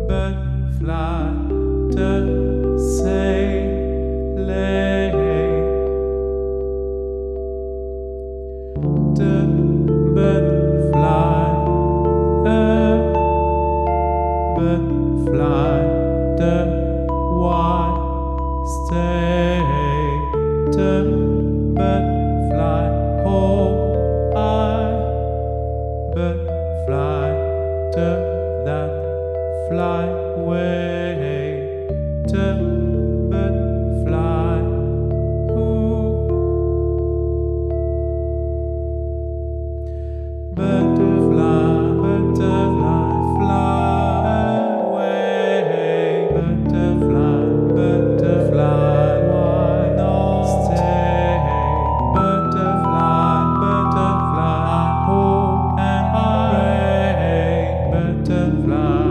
Fly to sailing, the bird fly, bird fly, the white stay, the bird fly, oh I, bird fly, to that fly away, the bird fly, ooh. Butterfly, butterfly, fly away. Butterfly, butterfly, why not stay? Butterfly, butterfly, hope and pray. Butterfly.